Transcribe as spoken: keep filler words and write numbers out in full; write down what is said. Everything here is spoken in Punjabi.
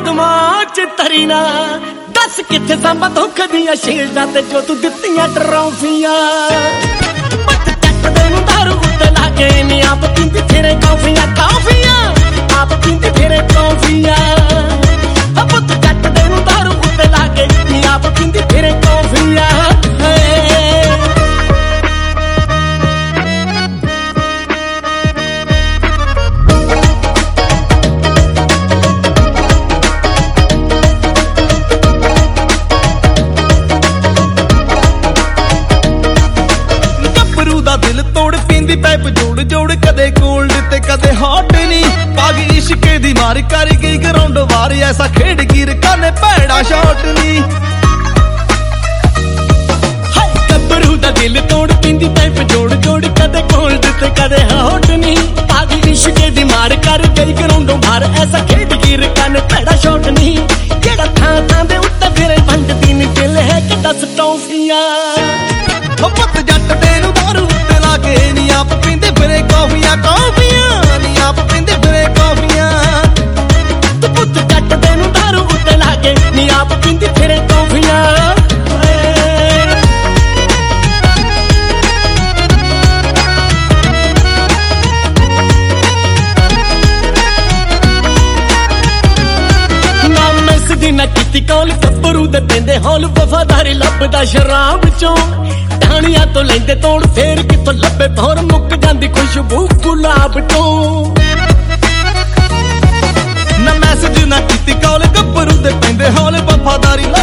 ਕਦਮਾਂ ਚ ਤਰੀ ਨਾ ਦੱਸ ਕਿੱਥੇ ਸਾਂਭਾ ਧੋਖੇ ਦੀਆਂ ਸ਼ੀਲਡਾਂ ਤੇ ਜੋ ਤੂੰ ਦਿੱਤੀਆਂ ਟਰੋਫੀਆਂ ਪੱਤ ਚੱਟਦੇ ਨੂੰ ਦਾਰੂ ਉੱਤੇ ਲਾ ਕੇ ਨੀ ਆਪ ਪੀਂਦੀ ਫਿਰੇ ਕੌਫੀਆਂ ਕੌਫੀਆਂ ਆਪ ਪੀਂਦੀ ਫਿਰੇ ਕੌਫੀਆਂ ਪੁੱਤ ਚੱਟਦੇ ਨੂੰ ਦਾਰੂ ਉੱਤੇ ਲਾ ਕੇ ਨੀ ਆਪ ਪੀਂਦੀ ਫਿਰੇ ਕੌਫੀਆਂ ਦਿਲ ਤੋੜ ਪੀਂਦੀ ਪੈਪ ਜੋੜ ਜੋੜ ਕਦੇ ਕੋਲਡ ਤੇ ਕਦੇ ਹੌਟ ਨੀ ਕਾਗ ਇਸ਼ਕੇ ਦੀ ਮਾਰ ਕਰ ਗਈ ਗਰਾਊਂਡ ਵਾਰ ਐਸਾ ਖੇਡ ਗਿਰ ਕਾਨੇ ਭੈੜਾ ਸ਼ਾਟ ਨੀ ਹਾਏ ਗੱਭਰੂ ਦਾ ਦਿਲ ਤੋੜ ਪੀਂਦੀ ਪੈਪ ਜੋੜ ਜੋੜ ਕਦੇ ਕੋਲਡ ਤੇ ਕਦੇ ਹੌਟ ਨੀ ਕਾਗ ਇਸ਼ਕੇ ਦੀ ਮਾਰ ਕਰ ਗਈ ਗਰਾਊਂਡ ਵਾਰ ਐਸਾ ਖੇਡ ਗਿਰ ਕਾਨੇ ਭੈੜਾ ਸ਼ਾਟ ਨੀ ਜਿਹੜਾ ਥਾਂ ਥਾਂ ਦੇ ਉੱਤੇ ਫਿਰੇ ਵੰਡਦੀ ਨੀ ਦਿਲ ਹੈ ਕਿ ਦਸ ਟੌਫੀਆਂ ਉਹ ਪੁੱਤ ਜੱਟ ਦੇ ਨੂੰ ਦਾਰੂ ਕੇ ਨੀ ਆਪ ਪੀਂਦੇ ਫਿਰੇ ਕੌਫੀਆਂ ਕੌਫੀਆਂ ਨੀ ਆਪ ਪੀਂਦੇ ਫਿਰੇ ਕੌਫੀਆਂ ਤੂੰ ਪੁੱਤ ਜੱਟ ਦੇ ਨੂੰ ਦਾਰੂ ਉੱਤੇ ਲਾ ਕੇ ਨੀ ਆਪ ਪੀਂਦੀ ਫਿਰੇ ਕੌਫੀਆਂ ਨਾ ਮਿਸ ਦੀ ਨਾ ਕੀਤੀ ਕੌਲ ਗੱਭਰੂ ਦੇ ਪੈਂਦੇ ਹੌਲ ਵਫਾਦਾਰੀ ਲੱਭਦਾ ਸ਼ਰਾਬ ਚੋਂ ਟਾਹਣੀਆਂ ਤੋਂ ਲੈਂਦੇ ਤੋੜ ਫੇਰ ਕਿੱਥੋਂ ਲੱਭੇ ਭੌਰ ਮੁੱਕ ਜਾਂਦੀ ਖੁਸ਼ਬੂ ਗੁਲਾਬ ਤੋਂ ਨਾ ਮੈਸੇਜ ਨਾ ਕੀਤੀ ਕਾਲ ਗੱਭਰੂ ਦੇ ਪੈਂਦੇ ਹੌਲ ਵਫਾਦਾਰੀ